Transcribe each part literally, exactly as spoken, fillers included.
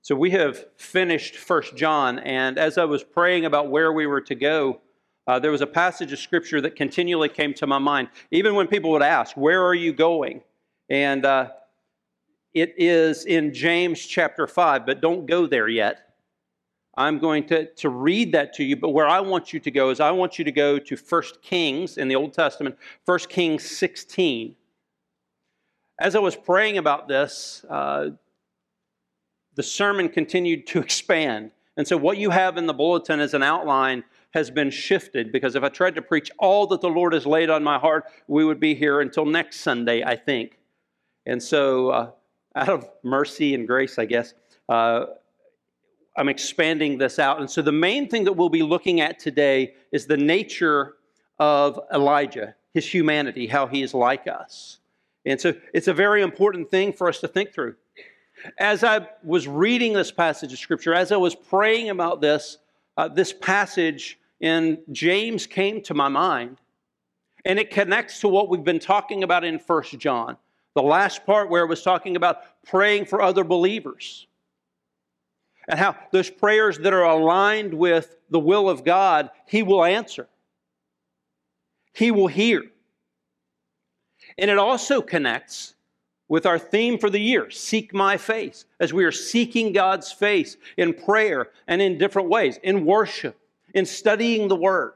So we have finished First John, and as I was praying about where we were to go, uh, there was a passage of Scripture that continually came to my mind, even when people would ask, where are you going? And uh, it is in James chapter five, but don't go there yet. I'm going to, to read that to you, but where I want you to go is I want you to go to First Kings in the Old Testament, First Kings sixteen. As I was praying about this, uh, the sermon continued to expand. And so what you have in the bulletin as an outline has been shifted, because if I tried to preach all that the Lord has laid on my heart, we would be here until next Sunday, I think. And so uh, out of mercy and grace, I guess, uh, I'm expanding this out. And so the main thing that we'll be looking at today is the nature of Elijah, his humanity, how he is like us. And so it's a very important thing for us to think through. As I was reading this passage of Scripture, as I was praying about this, uh, this passage in James came to my mind. And it connects to what we've been talking about in First John. The last part where it was talking about praying for other believers. And how those prayers that are aligned with the will of God, He will answer. He will hear. And it also connects with our theme for the year, Seek My Face, as we are seeking God's face in prayer and in different ways, in worship, in studying the Word.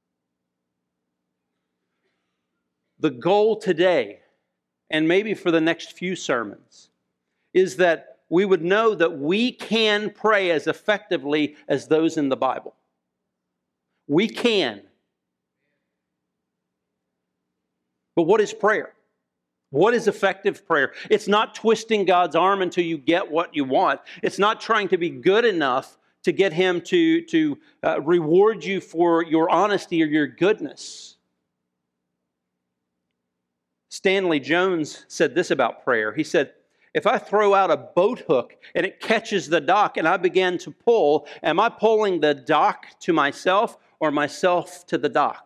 The goal today, and maybe for the next few sermons, is that we would know that we can pray as effectively as those in the Bible. We can. But what is prayer? What is effective prayer? It's not twisting God's arm until you get what you want. It's not trying to be good enough to get Him to, to uh, reward you for your honesty or your goodness. Stanley Jones said this about prayer. He said, if I throw out a boat hook and it catches the dock and I begin to pull, am I pulling the dock to myself or myself to the dock?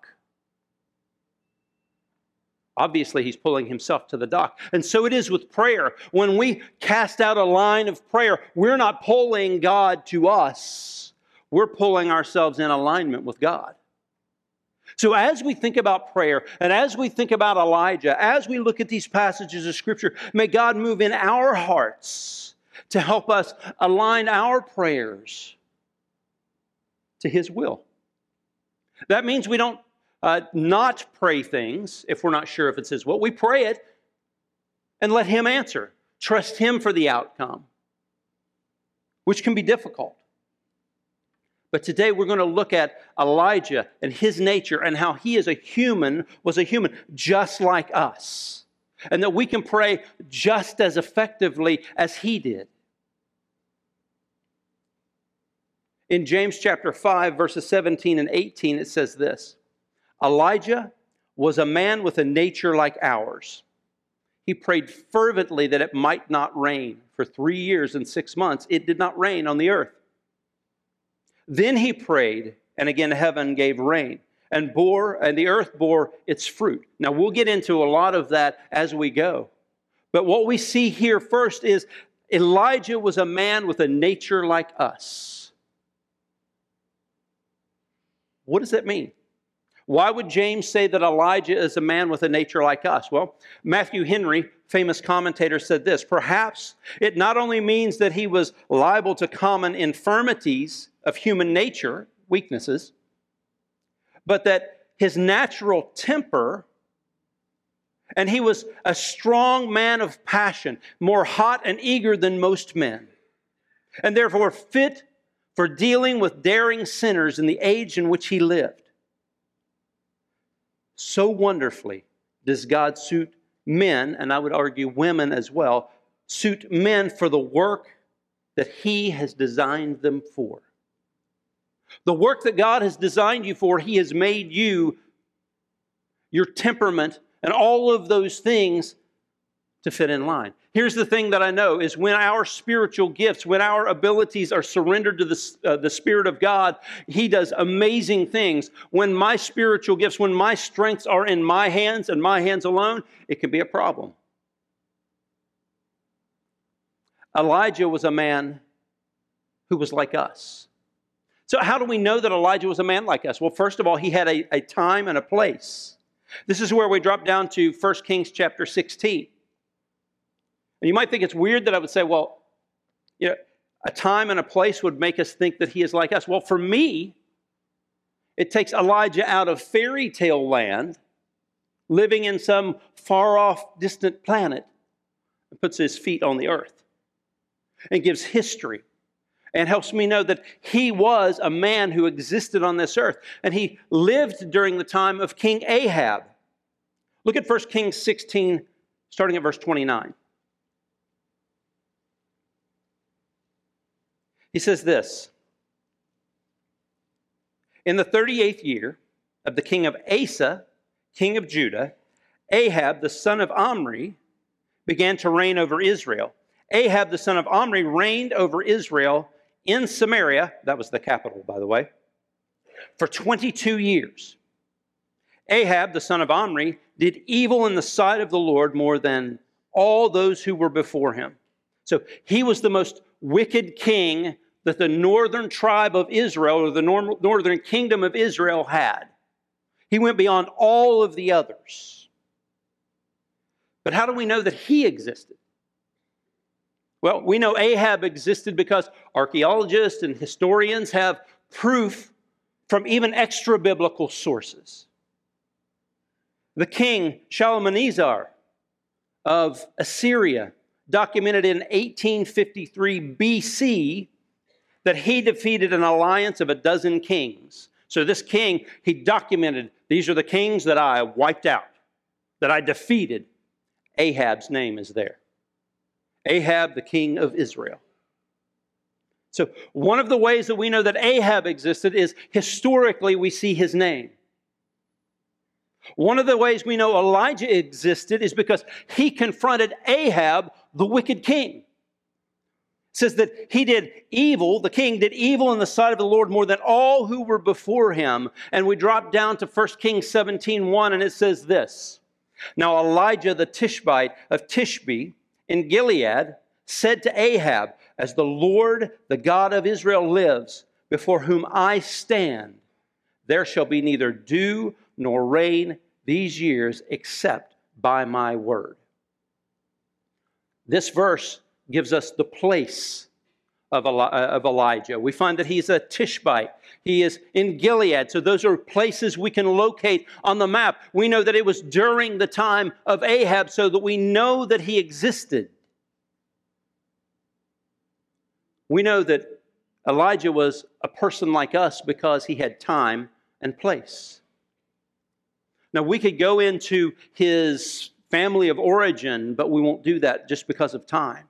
Obviously, he's pulling himself to the dock. And so it is with prayer. When we cast out a line of prayer, we're not pulling God to us. We're pulling ourselves in alignment with God. So as we think about prayer, and as we think about Elijah, as we look at these passages of Scripture, may God move in our hearts to help us align our prayers to His will. That means we don't Uh, not pray things if we're not sure if it's His will. We pray it and let Him answer. Trust Him for the outcome, which can be difficult. But today we're going to look at Elijah and his nature and how he as a human was a human just like us. And that we can pray just as effectively as he did. In James chapter five, verses seventeen and eighteen, it says this. Elijah was a man with a nature like ours. He prayed fervently that it might not rain. For three years and six months, it did not rain on the earth. Then he prayed, and again heaven gave rain, and bore, and the earth bore its fruit. Now we'll get into a lot of that as we go. But what we see here first is Elijah was a man with a nature like us. What does that mean? Why would James say that Elijah is a man with a nature like us? Well, Matthew Henry, famous commentator, said this. Perhaps it not only means that he was liable to common infirmities of human nature, weaknesses, but that his natural temper, and he was a strong man of passion, more hot and eager than most men, and therefore fit for dealing with daring sinners in the age in which he lived. So wonderfully does God suit men, and I would argue women as well, suit men for the work that He has designed them for. The work that God has designed you for, He has made you, your temperament, and all of those things to fit in line. Here's the thing that I know is when our spiritual gifts, when our abilities are surrendered to the, uh, the Spirit of God, He does amazing things. When my spiritual gifts, when my strengths are in my hands and my hands alone, it can be a problem. Elijah was a man who was like us. So how do we know that Elijah was a man like us? Well, first of all, he had a, a time and a place. This is where we drop down to First Kings chapter sixteen. And you might think it's weird that I would say, well, you know, a time and a place would make us think that he is like us. Well, for me, it takes Elijah out of fairy tale land, living in some far-off, distant planet, and puts his feet on the earth and gives history and helps me know that he was a man who existed on this earth. And he lived during the time of King Ahab. Look at First Kings sixteen, starting at verse twenty-nine. He says this, in the thirty-eighth year of the king of Asa, king of Judah, Ahab, the son of Omri, began to reign over Israel. Ahab, the son of Omri, reigned over Israel in Samaria, that was the capital, by the way, for twenty-two years. Ahab, the son of Omri, did evil in the sight of the Lord more than all those who were before him. So he was the most wicked king that the northern tribe of Israel, or the northern kingdom of Israel, had. He went beyond all of the others. But how do we know that he existed? Well, we know Ahab existed because archaeologists and historians have proof from even extra-biblical sources. The king Shalmaneser of Assyria documented in eighteen fifty-three B C that he defeated an alliance of a dozen kings. So this king, he documented, these are the kings that I wiped out, that I defeated. Ahab's name is there. Ahab, the king of Israel. So one of the ways that we know that Ahab existed is historically we see his name. One of the ways we know Elijah existed is because he confronted Ahab, the wicked king. It says that he did evil, the king did evil in the sight of the Lord more than all who were before him. And we drop down to First Kings seventeen one, and it says this. Now Elijah the Tishbite of Tishbe in Gilead said to Ahab, as the Lord, the God of Israel lives, before whom I stand, there shall be neither dew nor rain these years except by my word. This verse gives us the place of Elijah. We find that he's a Tishbite. He is in Gilead. So those are places we can locate on the map. We know that it was during the time of Ahab so that we know that he existed. We know that Elijah was a person like us because he had time and place. Now, we could go into his family of origin, but we won't do that just because of time.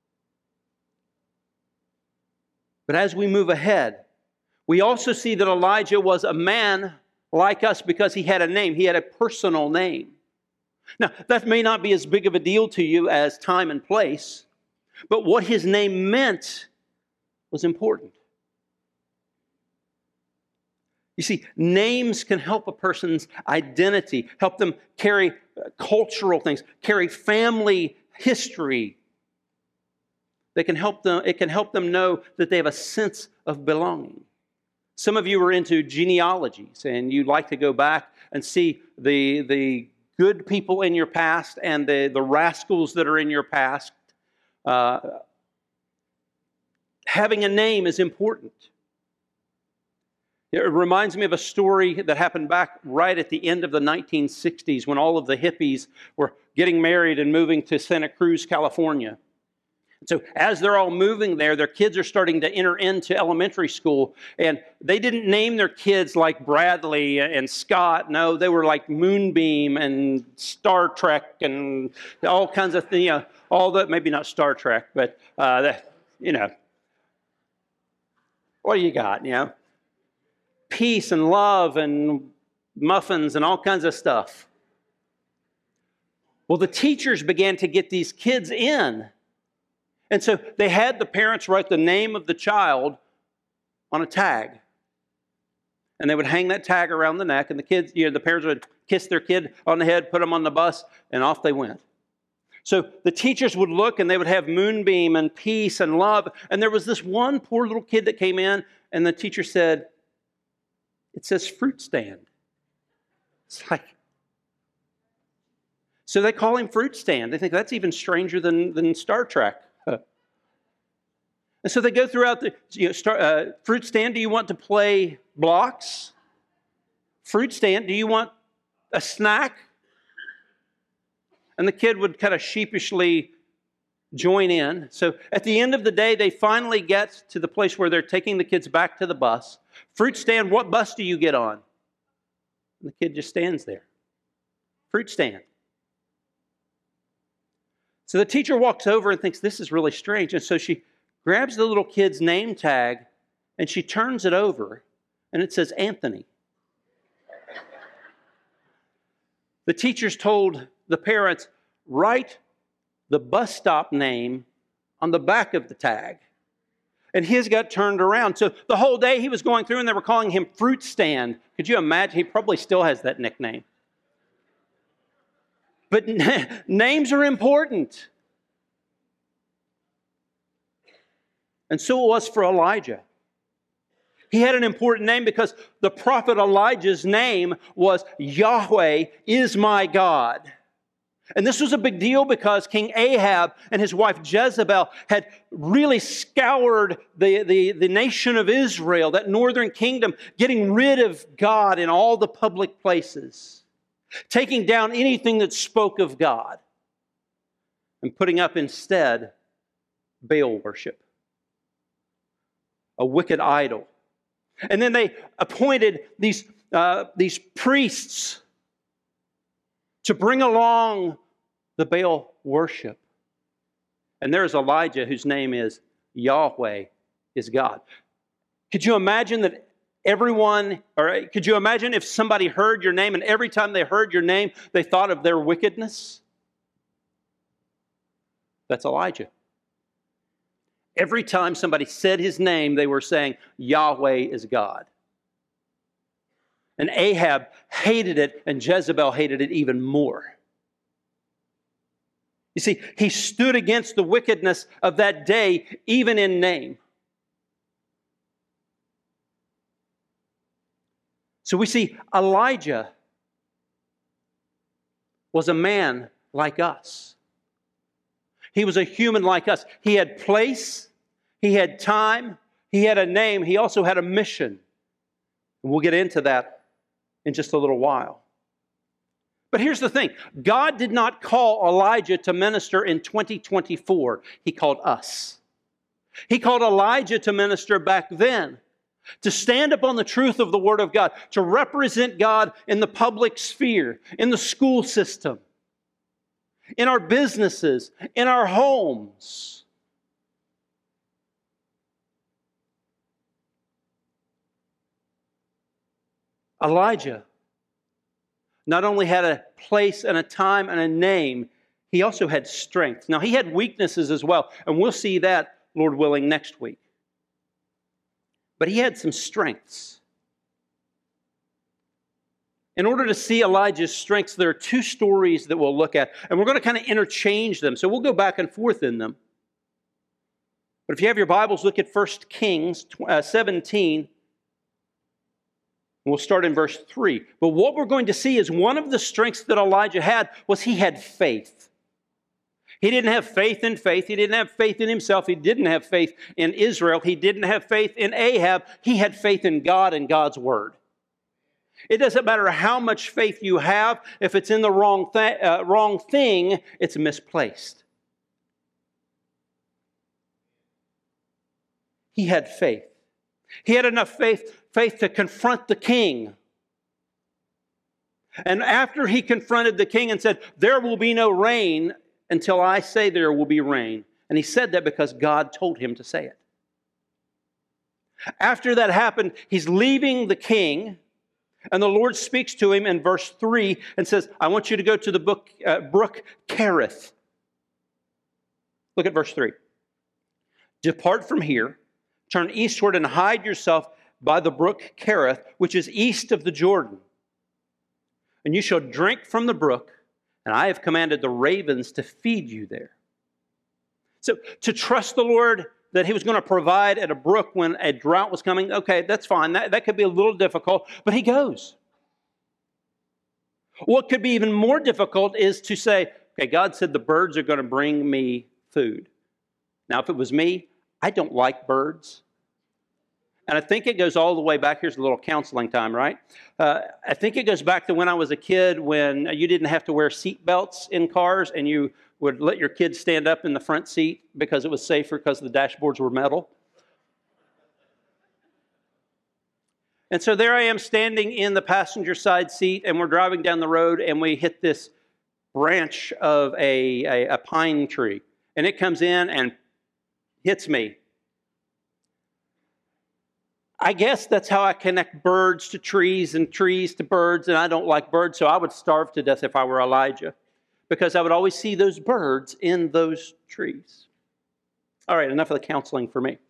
But as we move ahead, we also see that Elijah was a man like us because he had a name. He had a personal name. Now, that may not be as big of a deal to you as time and place, but what his name meant was important. You see, names can help a person's identity, help them carry cultural things, carry family history. They can help them, it can help them know that they have a sense of belonging. Some of you are into genealogies and you like to go back and see the, the good people in your past and the, the rascals that are in your past. Uh, having a name is important. It reminds me of a story that happened back right at the end of the nineteen sixties when all of the hippies were getting married and moving to Santa Cruz, California. So as they're all moving there, their kids are starting to enter into elementary school, and they didn't name their kids like Bradley and Scott. No, they were like Moonbeam and Star Trek and all kinds of things. You know, all that, maybe not Star Trek, but, uh, the, you know, what do you got, you know? Peace and love and muffins and all kinds of stuff. Well, the teachers began to get these kids in. And so they had the parents write the name of the child on a tag. And they would hang that tag around the neck, and the kids, you know, the parents would kiss their kid on the head, put them on the bus, and off they went. So the teachers would look and they would have moonbeam and peace and love. And there was this one poor little kid that came in and the teacher said, it says fruit stand. It's like, so they call him fruit stand. They think that's even stranger than, than Star Trek. And so they go throughout the, you know, star, uh, fruit stand, do you want to play blocks? Fruit stand, do you want a snack? And the kid would kind of sheepishly join in. So at the end of the day, they finally get to the place where they're taking the kids back to the bus. Fruit stand, what bus do you get on? And the kid just stands there. Fruit stand. So the teacher walks over and thinks, this is really strange. And so she grabs the little kid's name tag and she turns it over and it says Anthony. The teachers told the parents, write the bus stop name on the back of the tag. And his got turned around. So the whole day he was going through and they were calling him Fruit Stand. Could you imagine? He probably still has that nickname. But n- names are important. And so it was for Elijah. He had an important name because the prophet Elijah's name was Yahweh is my God. And this was a big deal because King Ahab and his wife Jezebel had really scoured the, the, the nation of Israel, that northern kingdom, getting rid of God in all the public places, taking down anything that spoke of God, and putting up instead Baal worship, a wicked idol. And then they appointed these, uh, these priests to bring along the Baal worship. And there's Elijah, whose name is Yahweh is God. Could you imagine that everyone, or could you imagine if somebody heard your name and every time they heard your name, they thought of their wickedness? That's Elijah. Every time somebody said his name, they were saying, Yahweh is God. And Ahab hated it, and Jezebel hated it even more. You see, he stood against the wickedness of that day, even in name. So we see Elijah was a man like us. He was a human like us. He had place, he had time, he had a name, he also had a mission. And we'll get into that in just a little while. But here's the thing. God did not call Elijah to minister in twenty twenty-four. He called us. He called Elijah to minister back then, to stand up on the truth of the Word of God, to represent God in the public sphere, in the school system, in our businesses, in our homes. Elijah not only had a place and a time and a name, he also had strength. Now, he had weaknesses as well, and we'll see that, Lord willing, next week. But he had some strengths. In order to see Elijah's strengths, there are two stories that we'll look at, and we're going to kind of interchange them, so we'll go back and forth in them. But if you have your Bibles, look at First Kings seventeen. We'll start in verse three. But what we're going to see is one of the strengths that Elijah had was he had faith. He didn't have faith in faith. He didn't have faith in himself. He didn't have faith in Israel. He didn't have faith in Ahab. He had faith in God and God's Word. It doesn't matter how much faith you have. If it's in the wrong, th- uh, wrong thing, it's misplaced. He had faith. He had enough faith faith to confront the king. And after he confronted the king and said, there will be no rain until I say there will be rain. And he said that because God told him to say it. After that happened, he's leaving the king, and the Lord speaks to him in verse three and says, I want you to go to the book, uh, brook Kerith. Look at verse three. Depart from here, turn eastward and hide yourself by the brook Kerith, which is east of the Jordan. And you shall drink from the brook, and I have commanded the ravens to feed you there. So to trust the Lord that he was going to provide at a brook when a drought was coming, okay, that's fine. That, that could be a little difficult, but he goes. What could be even more difficult is to say, okay, God said the birds are going to bring me food. Now, if it was me, I don't like birds. And I think it goes all the way back. Here's a little counseling time, right? Uh, I think it goes back to when I was a kid, when you didn't have to wear seat belts in cars, and you would let your kids stand up in the front seat because it was safer because the dashboards were metal. And so there I am standing in the passenger side seat, and we're driving down the road, and we hit this branch of a, a, a pine tree. And it comes in and hits me. I guess that's how I connect birds to trees and trees to birds, and I don't like birds, so I would starve to death if I were Elijah, because I would always see those birds in those trees. All right, enough of the counseling for me.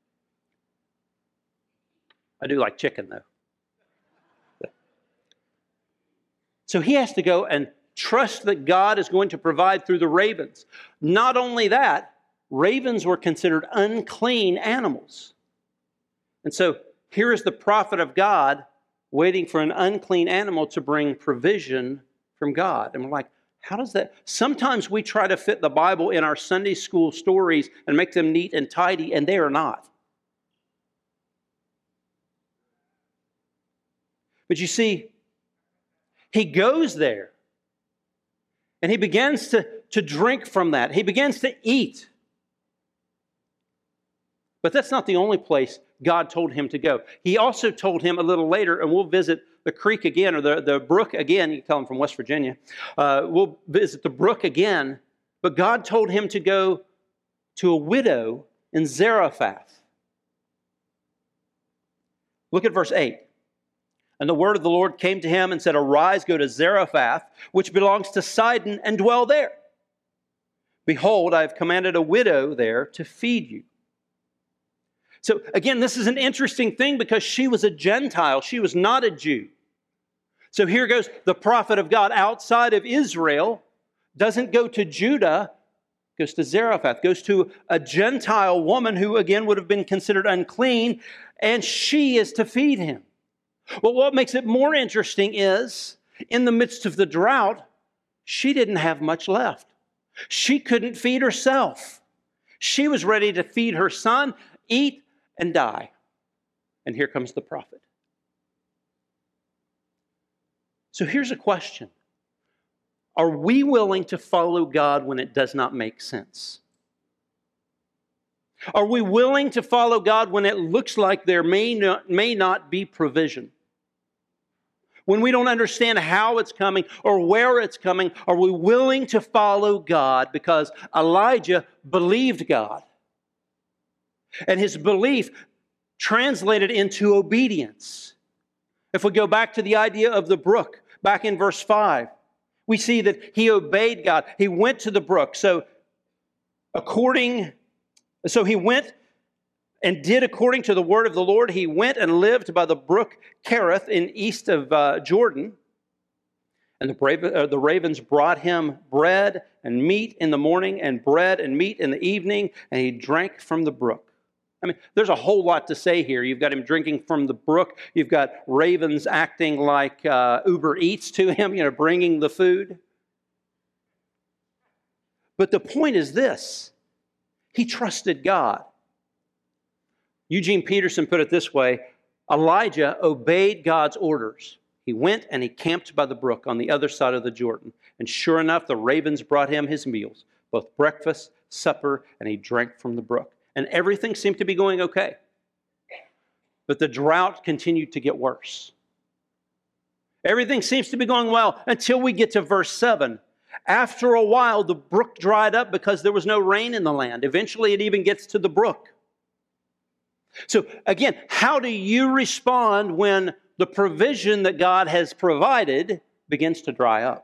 I do like chicken, though. So he has to go and trust that God is going to provide through the ravens. Not only that, ravens were considered unclean animals. And so here is the prophet of God waiting for an unclean animal to bring provision from God. And we're like, how does that? Sometimes we try to fit the Bible in our Sunday school stories and make them neat and tidy, and they are not. But you see, he goes there and he begins to, to drink from that. He begins to eat. But that's not the only place God told him to go. He also told him a little later, and we'll visit the creek again, or the, the brook again. You can tell him from West Virginia. Uh, we'll visit the brook again. But God told him to go to a widow in Zarephath. Look at verse eight. And the word of the Lord came to him and said, "Arise, go to Zarephath, which belongs to Sidon, and dwell there. Behold, I have commanded a widow there to feed you." So again, this is an interesting thing because she was a Gentile. She was not a Jew. So here goes the prophet of God outside of Israel, doesn't go to Judah, goes to Zarephath, goes to a Gentile woman who again would have been considered unclean, and she is to feed him. Well, what makes it more interesting is, in the midst of the drought, she didn't have much left. She couldn't feed herself. She was ready to feed her son, eat, and die. And here comes the prophet. So here's a question. Are we willing to follow God when it does not make sense? Are we willing to follow God when it looks like there may not, may not be provision? When we don't understand how it's coming or where it's coming, are we willing to follow God? Because Elijah believed God. And his belief translated into obedience. If we go back to the idea of the brook, back in verse five, we see that he obeyed God. He went to the brook. So according, so he went and did according to the word of the Lord. He went and lived by the brook Kerith in east of uh, Jordan. And the, brave, uh, the ravens brought him bread and meat in the morning and bread and meat in the evening, and he drank from the brook. I mean, there's a whole lot to say here. You've got him drinking from the brook. You've got ravens acting like uh, Uber Eats to him, you know, bringing the food. But the point is this. He trusted God. Eugene Peterson put it this way: Elijah obeyed God's orders. He went and he camped by the brook on the other side of the Jordan. And sure enough, the ravens brought him his meals, both breakfast, supper, and he drank from the brook. And everything seemed to be going okay. But the drought continued to get worse. Everything seems to be going well until we get to verse seven. After a while, the brook dried up because there was no rain in the land. Eventually, it even gets to the brook. So again, how do you respond when the provision that God has provided begins to dry up?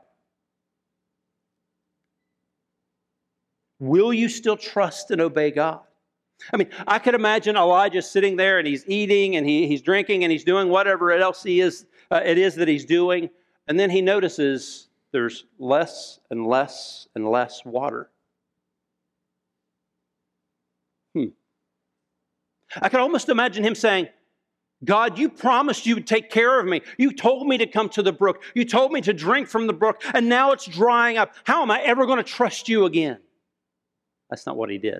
Will you still trust and obey God? I mean, I could imagine Elijah sitting there and he's eating and he, he's drinking and he's doing whatever else he is, uh, it is that he's doing. And then he notices there's less and less and less water. Hmm. I can almost imagine him saying, God, you promised you would take care of me. You told me to come to the brook. You told me to drink from the brook, and now it's drying up. How am I ever going to trust you again? That's not what he did.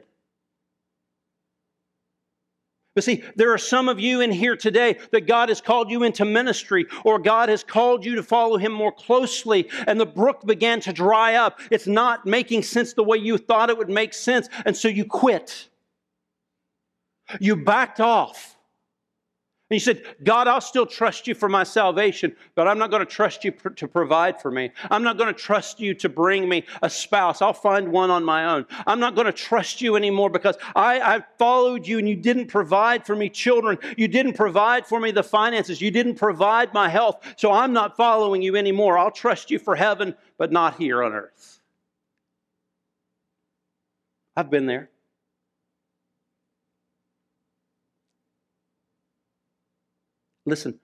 But see, there are some of you in here today that God has called you into ministry, or God has called you to follow Him more closely, and the brook began to dry up. It's not making sense the way you thought it would make sense, and so you quit. You backed off. And you said, God, I'll still trust you for my salvation, but I'm not going to trust you pr- to provide for me. I'm not going to trust you to bring me a spouse. I'll find one on my own. I'm not going to trust you anymore because I, I followed you and you didn't provide for me children. You didn't provide for me the finances. You didn't provide my health. So I'm not following you anymore. I'll trust you for heaven, but not here on earth. I've been there. Listen,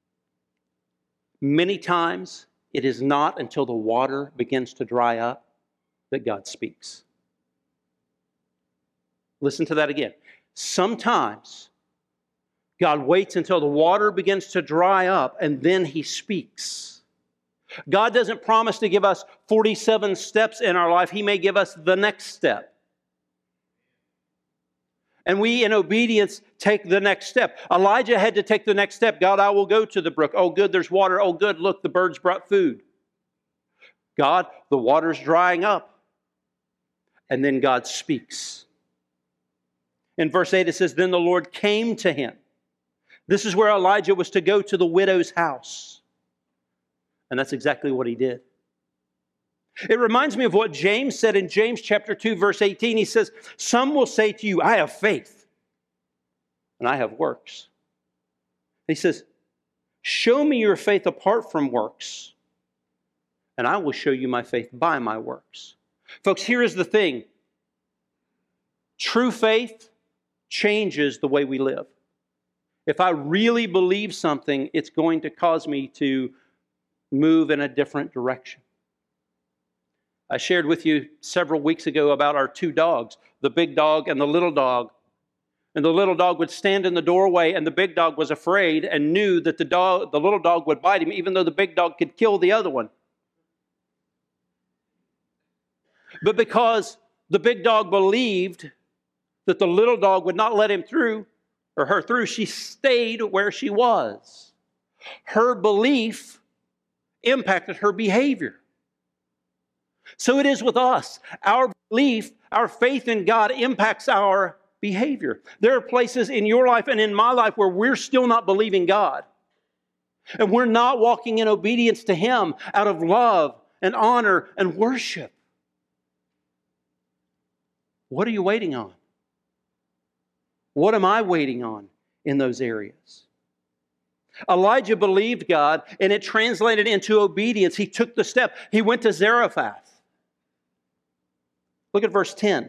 many times it is not until the water begins to dry up that God speaks. Listen to that again. Sometimes God waits until the water begins to dry up and then He speaks. God doesn't promise to give us forty-seven steps in our life. He may give us the next step. And we, in obedience, take the next step. Elijah had to take the next step. God, I will go to the brook. Oh, good, there's water. Oh, good, look, the birds brought food. God, the water's drying up. And then God speaks. In verse eight, it says, then the Lord came to him. This is where Elijah was to go, to the widow's house. And that's exactly what he did. It reminds me of what James said in James chapter two, verse eighteen. He says, some will say to you, I have faith, and I have works. He says, show me your faith apart from works, and I will show you my faith by my works. Folks, here is the thing. True faith changes the way we live. If I really believe something, it's going to cause me to move in a different direction. I shared with you several weeks ago about our two dogs, the big dog and the little dog. And the little dog would stand in the doorway, and the big dog was afraid and knew that the dog, the little dog would bite him, even though the big dog could kill the other one. But because the big dog believed that the little dog would not let him through, or her through, she stayed where she was. Her belief impacted her behavior. So it is with us. Our belief, our faith in God impacts our behavior. There are places in your life and in my life where we're still not believing God. And we're not walking in obedience to Him out of love and honor and worship. What are you waiting on? What am I waiting on in those areas? Elijah believed God, and it translated into obedience. He took the step. He went to Zarephath. Look at verse ten.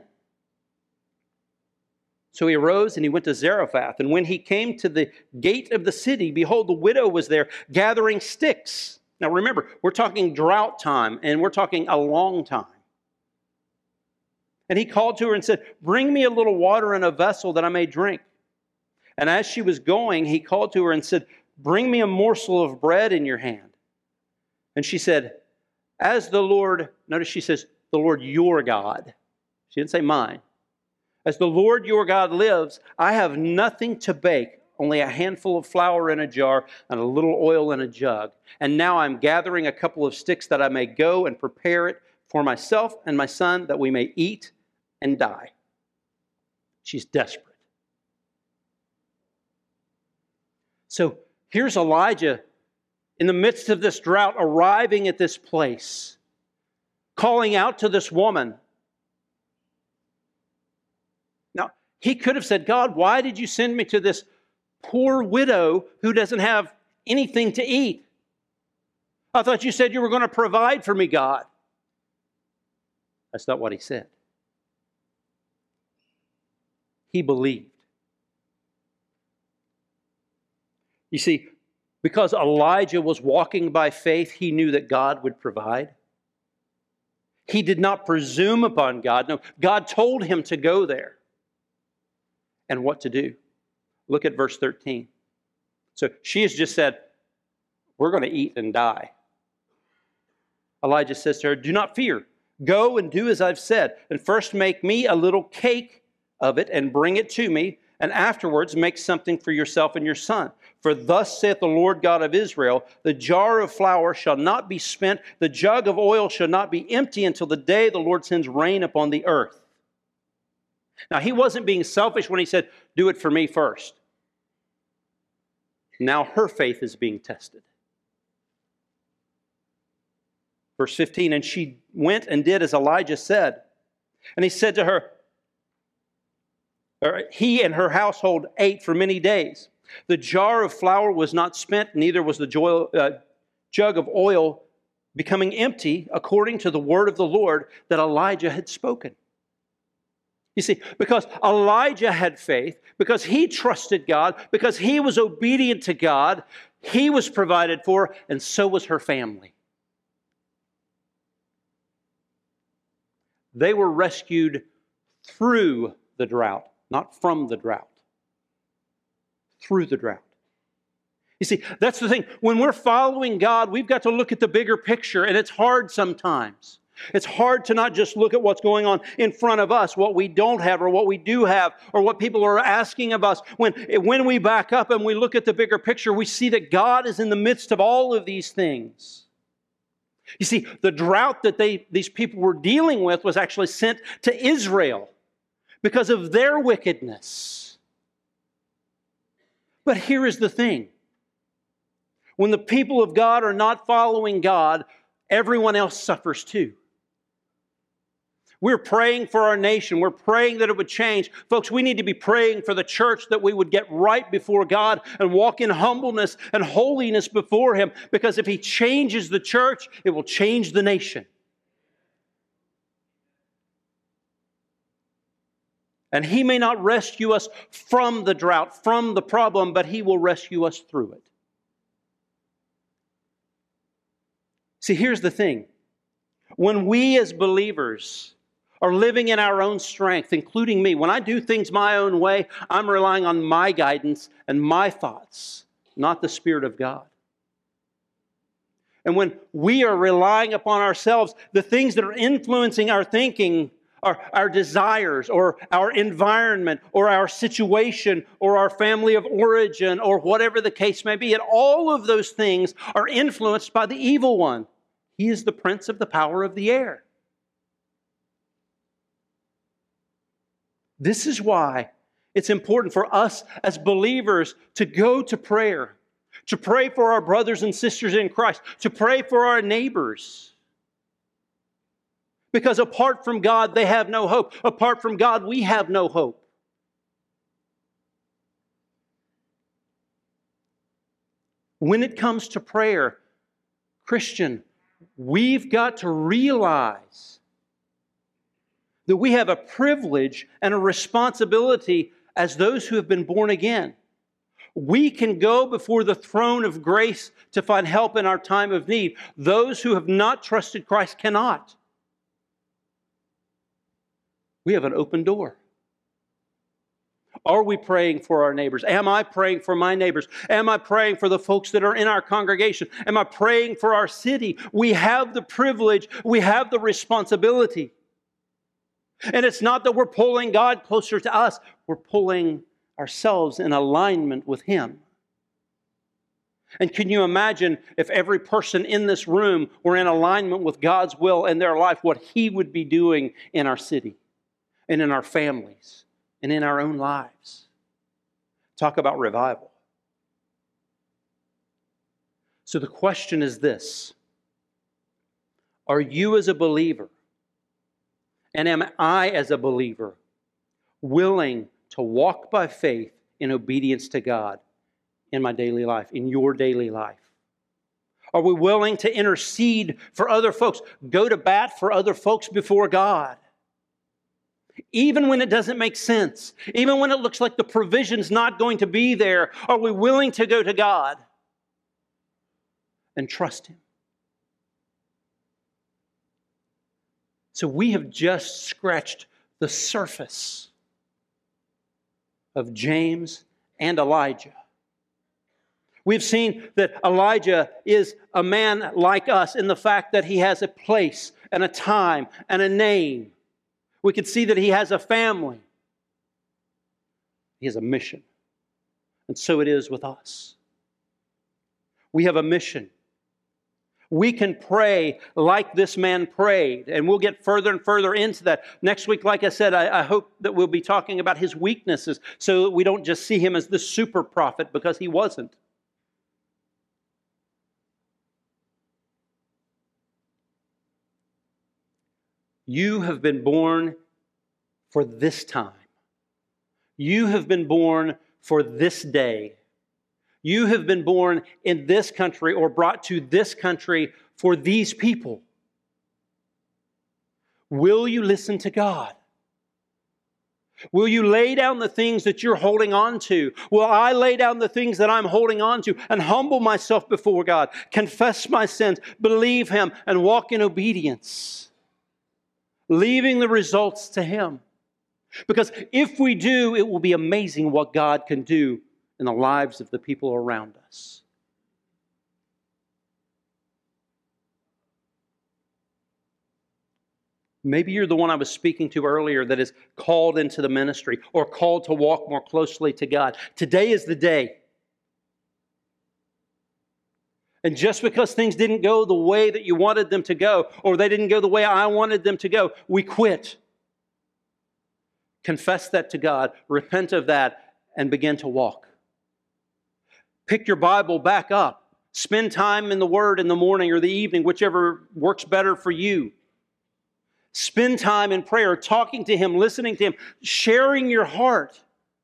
So he arose and he went to Zarephath. And when he came to the gate of the city, behold, the widow was there gathering sticks. Now remember, we're talking drought time, and we're talking a long time. And he called to her and said, bring me a little water in a vessel that I may drink. And as she was going, he called to her and said, bring me a morsel of bread in your hand. And she said, as the Lord, notice she says, the Lord your God. She didn't say mine. As the Lord your God lives, I have nothing to bake, only a handful of flour in a jar and a little oil in a jug. And now I'm gathering a couple of sticks that I may go and prepare it for myself and my son, that we may eat and die. She's desperate. So here's Elijah in the midst of this drought, arriving at this place, calling out to this woman. Now, he could have said, God, why did you send me to this poor widow who doesn't have anything to eat? I thought you said you were going to provide for me, God. That's not what he said. He believed. You see, because Elijah was walking by faith, he knew that God would provide. He did not presume upon God. No, God told him to go there and what to do. Look at verse thirteen. So she has just said, we're going to eat and die. Elijah says to her, do not fear. Go and do as I've said, and first make me a little cake of it and bring it to me, and afterwards make something for yourself and your son. For thus saith the Lord God of Israel, the jar of flour shall not be spent, the jug of oil shall not be empty until the day the Lord sends rain upon the earth. Now, he wasn't being selfish when he said, do it for me first. Now her faith is being tested. Verse fifteen, and she went and did as Elijah said. And he said to her, or he and her household ate for many days. The jar of flour was not spent, neither was the joy, uh, jug of oil becoming empty, according to the word of the Lord that Elijah had spoken. You see, because Elijah had faith, because he trusted God, because he was obedient to God, he was provided for, and so was her family. They were rescued through the drought, not from the drought. Through the drought. You see, that's the thing. When we're following God, we've got to look at the bigger picture, and it's hard sometimes. It's hard to not just look at what's going on in front of us, what we don't have or what we do have, or what people are asking of us. When, when we back up and we look at the bigger picture, we see that God is in the midst of all of these things. You see, the drought that they, these people were dealing with was actually sent to Israel because of their wickedness. But here is the thing. When the people of God are not following God, everyone else suffers too. We're praying for our nation. We're praying that it would change. Folks, we need to be praying for the church that we would get right before God and walk in humbleness and holiness before Him. Because if He changes the church, it will change the nation. And He may not rescue us from the drought, from the problem, but He will rescue us through it. See, here's the thing. When we as believers are living in our own strength, including me, when I do things my own way, I'm relying on my guidance and my thoughts, not the Spirit of God. And when we are relying upon ourselves, the things that are influencing our thinking are our desires or our environment or our situation or our family of origin or whatever the case may be. And all of those things are influenced by the evil one. He is the prince of the power of the air. This is why it's important for us as believers to go to prayer, to pray for our brothers and sisters in Christ, to pray for our neighbors. Because apart from God, they have no hope. Apart from God, we have no hope. When it comes to prayer, Christian, we've got to realize that we have a privilege and a responsibility as those who have been born again. We can go before the throne of grace to find help in our time of need. Those who have not trusted Christ cannot. We have an open door. Are we praying for our neighbors? Am I praying for my neighbors? Am I praying for the folks that are in our congregation? Am I praying for our city? We have the privilege, we have the responsibility. And it's not that we're pulling God closer to us, we're pulling ourselves in alignment with Him. And can you imagine if every person in this room were in alignment with God's will in their life, what He would be doing in our city and in our families and in our own lives? Talk about revival. So the question is this: are you as a believer, and am I as a believer, willing to walk by faith in obedience to God in my daily life, in your daily life? Are we willing to intercede for other folks, go to bat for other folks before God? Even when it doesn't make sense, even when it looks like the provision's not going to be there, are we willing to go to God and trust Him? So we have just scratched the surface of James and Elijah. We've seen that Elijah is a man like us in the fact that he has a place and a time and a name. We could see that he has a family. He has a mission. And so it is with us. We have a mission. We can pray like this man prayed, and we'll get further and further into that. Next week, like I said, I, I hope that we'll be talking about his weaknesses so that we don't just see him as the super prophet, because he wasn't. You have been born for this time. You have been born for this day. You have been born in this country or brought to this country for these people. Will you listen to God? Will you lay down the things that you're holding on to? Will I lay down the things that I'm holding on to and humble myself before God, confess my sins, believe Him, and walk in obedience, leaving the results to Him? Because if we do, it will be amazing what God can do in the lives of the people around us. Maybe you're the one I was speaking to earlier that is called into the ministry or called to walk more closely to God. Today is the day. And just because things didn't go the way that you wanted them to go, or they didn't go the way I wanted them to go, we quit. Confess that to God, repent of that, and begin to walk. Pick your Bible back up. Spend time in the Word in the morning or the evening, whichever works better for you. Spend time in prayer, talking to Him, listening to Him, sharing your heart.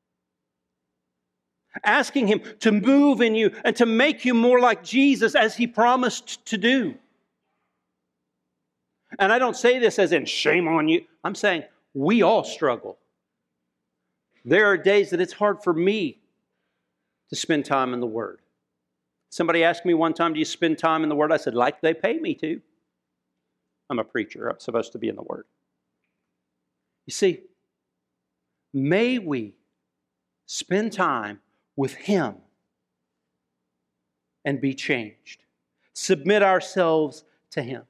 Asking Him to move in you and to make you more like Jesus as He promised to do. And I don't say this as in shame on you. I'm saying we all struggle. There are days that it's hard for me to spend time in the Word. Somebody asked me one time, do you spend time in the Word? I said, like they pay me to. I'm a preacher. I'm supposed to be in the Word. You see, may we spend time with Him and be changed. Submit ourselves to Him.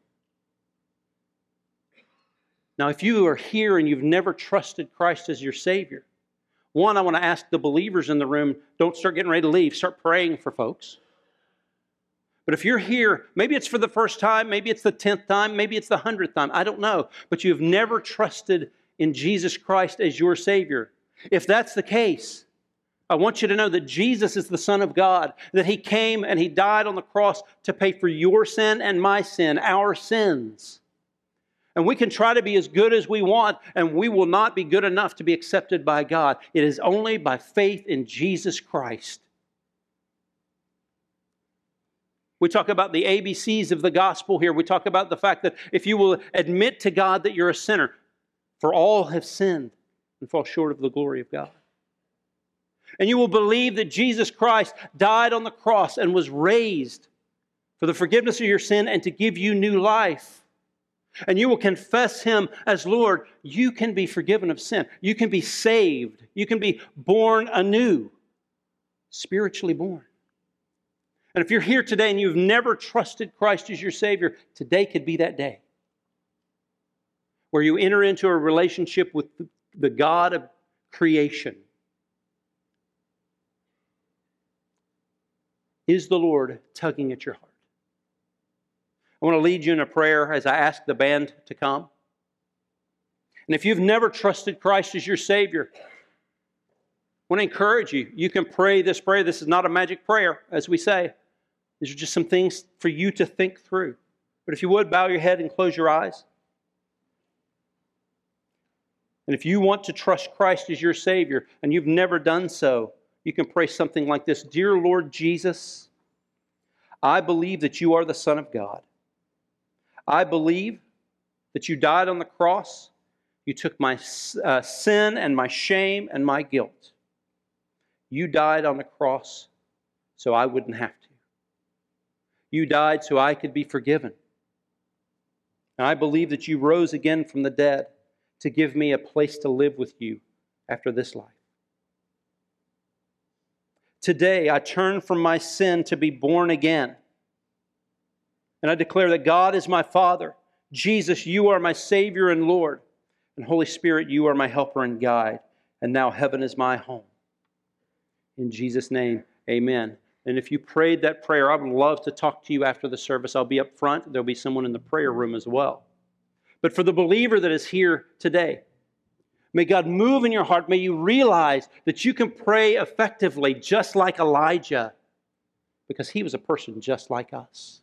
Now, if you are here and you've never trusted Christ as your Savior, one, I want to ask the believers in the room, don't start getting ready to leave. Start praying for folks. But if you're here, maybe it's for the first time, maybe it's the tenth time, maybe it's the hundredth time, I don't know. But you've never trusted in Jesus Christ as your Savior. If that's the case, I want you to know that Jesus is the Son of God, that He came and He died on the cross to pay for your sin and my sin, our sins. And we can try to be as good as we want, and we will not be good enough to be accepted by God. It is only by faith in Jesus Christ. We talk about the A B Cs of the gospel here. We talk about the fact that if you will admit to God that you're a sinner, for all have sinned and fall short of the glory of God. And you will believe that Jesus Christ died on the cross and was raised for the forgiveness of your sin and to give you new life. And you will confess Him as Lord. You can be forgiven of sin. You can be saved. You can be born anew, spiritually born. And if you're here today and you've never trusted Christ as your Savior, today could be that day where you enter into a relationship with the God of creation. Is the Lord tugging at your heart? I want to lead you in a prayer as I ask the band to come. And if you've never trusted Christ as your Savior, I want to encourage you. You can pray this prayer. This is not a magic prayer, as we say. These are just some things for you to think through. But if you would, bow your head and close your eyes. And if you want to trust Christ as your Savior and you've never done so, you can pray something like this. Dear Lord Jesus, I believe that you are the Son of God. I believe that you died on the cross. You took my uh, sin and my shame and my guilt. You died on the cross so I wouldn't have to. You died so I could be forgiven. And I believe that you rose again from the dead to give me a place to live with you after this life. Today, I turn from my sin to be born again. And I declare that God is my Father. Jesus, you are my Savior and Lord. And Holy Spirit, you are my helper and guide. And now heaven is my home. In Jesus' name, amen. And if you prayed that prayer, I would love to talk to you after the service. I'll be up front. There'll be someone in the prayer room as well. But for the believer that is here today, may God move in your heart. May you realize that you can pray effectively just like Elijah, because he was a person just like us.